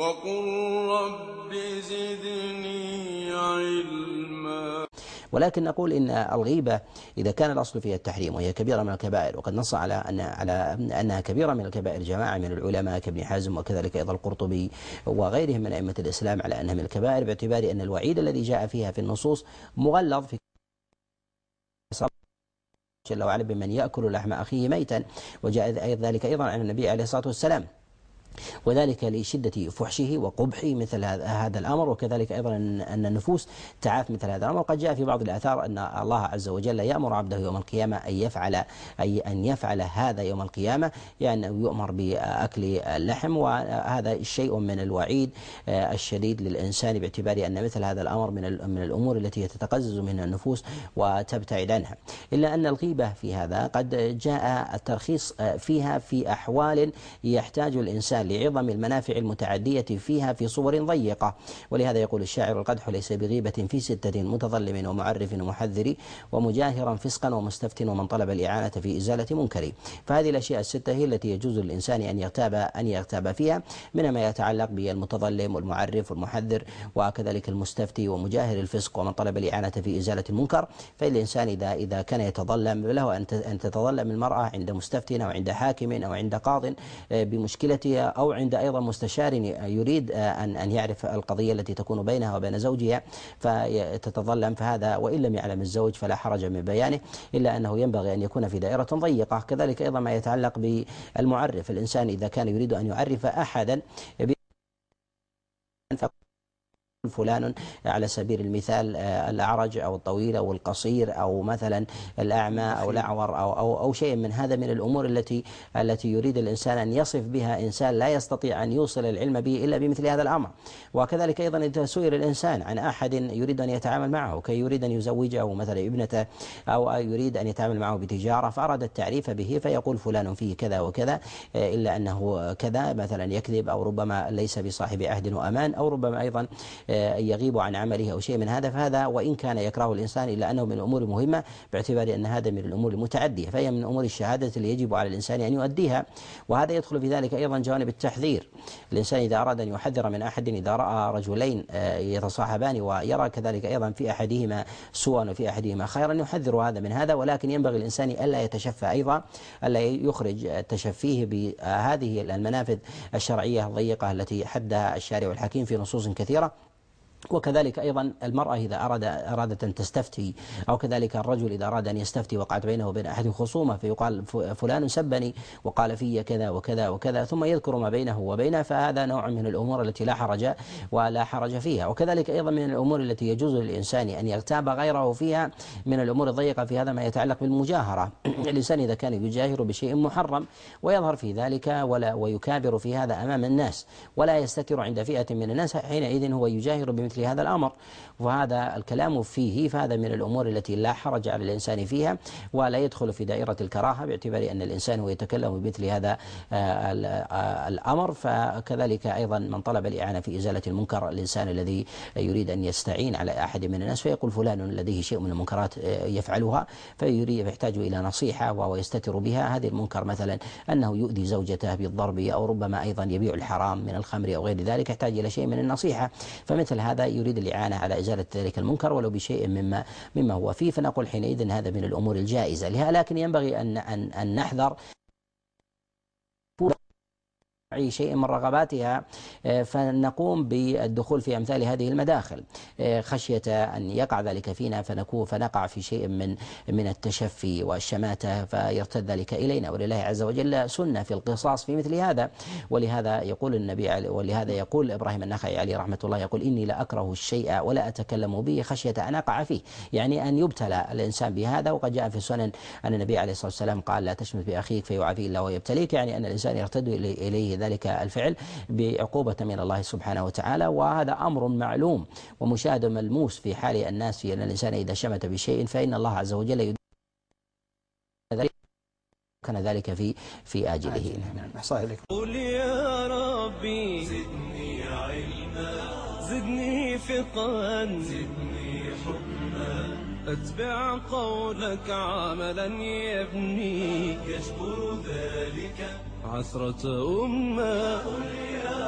وقل رب زدني علما. ولكن نقول إن الغيبة إذا كان الأصل فيها التحريم وهي كبيرة من الكبائر، وقد نص على أنها كبيرة من الكبائر جماعة من العلماء كابن حازم وكذلك أيضا القرطبي وغيرهم من أئمة الإسلام على أنها من الكبائر، باعتبار أن الوعيد الذي جاء فيها في النصوص مغلظ في جل وعلا بمن يأكل لحم أخيه ميتا، وجاء ذلك أيضا عن النبي عليه الصلاة والسلام، وذلك لشدة فحشه وقبحه مثل هذا الأمر، وكذلك أيضا أن النفوس تعاف مثل هذا الأمر. وقد جاء في بعض الآثار أن الله عز وجل يأمر عبده يوم القيامة أن يفعل هذا يوم القيامة، يعني يؤمر بأكل اللحم، وهذا شيء من الوعيد الشديد للإنسان، باعتبار أن مثل هذا الأمر من الأمور التي تتقزز منها النفوس وتبتعد عنها. إلا أن الغيبة في هذا قد جاء الترخيص فيها في أحوال يحتاج الإنسان لعظم المنافع المتعدية فيها في صور ضيقة، ولهذا يقول الشاعر: القدح ليس بغيبة في 6 متظلم ومعرف ومحذر ومجاهرا فسقا ومستفت ومن طلب الإعانة في إزالة منكر. فهذه الأشياء ال6 هي التي يجوز للإنسان أن يغتاب فيها، منها ما يتعلق بالمتظلم والمعرف والمحذر وكذلك المستفتي ومجاهر الفسق ومن طلب الإعانة في إزالة المنكر. فالإنسان إذا كان يتظلم له أن تتظلم المرأة عند مستفت أو عند حاكم أو عند قاض بمشكلتها، أو عند أيضا مستشار يريد أن يعرف القضية التي تكون بينها وبين زوجها فتتظلم، فهذا وإن لم يعلم الزوج فلا حرج من بيانه، إلا أنه ينبغي أن يكون في دائرة ضيقة. كذلك أيضا ما يتعلق بالمعرف، الإنسان إذا كان يريد أن يعرف أحدا فلان على سبيل المثال الأعرج أو الطويل أو القصير أو مثلا الأعمى أو الأعور أو شيء من هذا من الأمور التي يريد الإنسان أن يصف بها إنسان لا يستطيع أن يوصل العلم به إلا بمثل هذا الأمر. وكذلك أيضا إذا سئل الإنسان عن أحد يريد أن يتعامل معه كي يريد أن يزوجه مثلا ابنته أو يريد أن يتعامل معه بتجارة، فأراد التعريف به فيقول فلان فيه كذا وكذا، إلا أنه كذا مثلا يكذب، أو ربما ليس بصاحب عهد وأمان، أو ربما أيضا يغيب عن عمله أو شيء من هذا. فهذا وإن كان يكره الإنسان إلا أنه من الأمور المهمة، باعتبار أن هذا من الأمور المتعدية، فهي من أمور الشهادة اللي يجب على الإنسان أن يؤديها. وهذا يدخل في ذلك أيضا جوانب التحذير. الإنسان إذا أراد أن يحذر من أحد، إذا رأى رجلين يتصاحبان ويرى كذلك أيضا في أحدهما سوءا وفي أحدهما خيرا، يحذر هذا من هذا. ولكن ينبغي الإنسان ألا يتشفى أيضا، ألا يخرج تشفيه بهذه المنافذ الشرعية الضيقة التي حدها الشارع الحكيم في نصوص كثيرة. وكذلك أيضا المرأة إذا أرادت أن تستفتي، أو كذلك الرجل إذا أراد أن يستفتي وقعت بينه وبين أحد خصومة فيقال فلان سبني وقال في كذا وكذا وكذا، ثم يذكر ما بينه وبينه، فهذا نوع من الأمور التي لا حرج فيها. وكذلك أيضا من الأمور التي يجوز للإنسان أن يغتاب غيره فيها من الأمور الضيقة في هذا ما يتعلق بالمجاهرة. الإنسان إذا كان يجاهر بشيء محرم ويظهر في ذلك ويكابر في هذا أمام الناس ولا يستتر عند فئة من الناس، حينئذ هو يجاهر بمثل هذا الأمر، وهذا الكلام فيه فهذا من الأمور التي لا حرج على الإنسان فيها ولا يدخل في دائرة الكراهة، باعتبار أن الإنسان هو يتكلم بمثل هذا الأمر. فكذلك أيضا من طلب الإعانة في إزالة المنكر، الإنسان الذي يريد أن يستعين على أحد من الناس فيقول فلان لديه شيء من المنكرات يفعلها فيحتاج إلى نصيحة وهو يستتر بها. هذه المنكر مثلا أنه يؤذي زوجته بالضرب، أو ربما أيضا يبيع الحرام من الخمر أو غير ذلك، يحتاج إلى شيء من النصيحة، فمثل هذا يريد الإعانة على إزالة ذلك المنكر ولو بشيء مما هو فيه، فنقول حينئذ هذا من الأمور الجائزة لها. لكن ينبغي أن نحذر شيء من رغباتها فنقوم بالدخول في أمثال هذه المداخل خشية أن يقع ذلك فينا فنقع في شيء من التشفي والشماتة فيرتد ذلك إلينا. ولله عز وجل سنة في القصاص في مثل هذا، ولهذا يقول النبي ولهذا يقول إبراهيم النخعي عليه رحمة الله يقول: إني لأكره الشيء ولا أتكلم به خشية أن أقع فيه، يعني أن يبتلى الإنسان بهذا. وقد جاء في السنن أن النبي عليه الصلاة والسلام قال: لا تشمت بأخيك فيعافيه الله ويبتليك، يعني أن الإنسان يرتد إليه ذلك الفعل بعقوبة من الله سبحانه وتعالى. وهذا أمر معلوم ومشاهد ملموس في حال الناس، في أن الإنسان إذا شمت بشيء فإن الله عز وجل كان ذلك في آجله. قل يا ربي زدني علما، زدني فقها، زدني حكما، أتبع قولك عملا يبني، يجبر ذلك عثرة أمة.